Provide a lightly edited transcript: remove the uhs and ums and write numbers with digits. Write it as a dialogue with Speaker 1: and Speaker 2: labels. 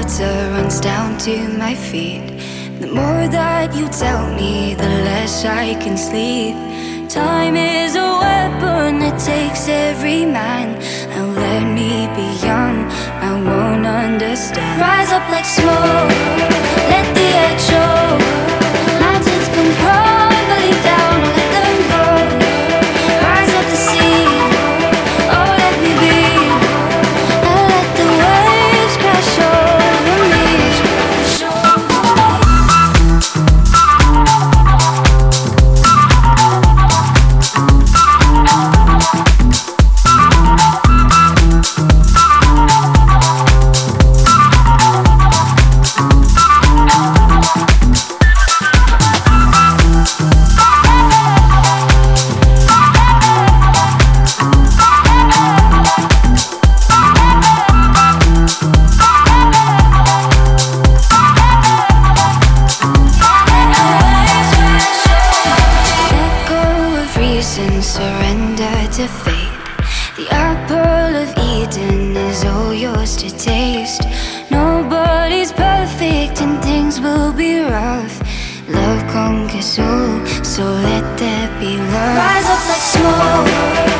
Speaker 1: water runs down to my feet. The more that you tell me, the less I can sleep. Time is a weapon, it takes every man. And let me be young, I won't understand. Rise up like smoke, let the edge show. Mountains come crumbling down, I'll let them go. Rise up to sea, oh let me be. I'll let the waves crash over me. Surrender to fate. The apple of Eden is all yours to taste. Nobody's perfect and things will be rough. Love conquers all, so let there be love. Rise up like smoke,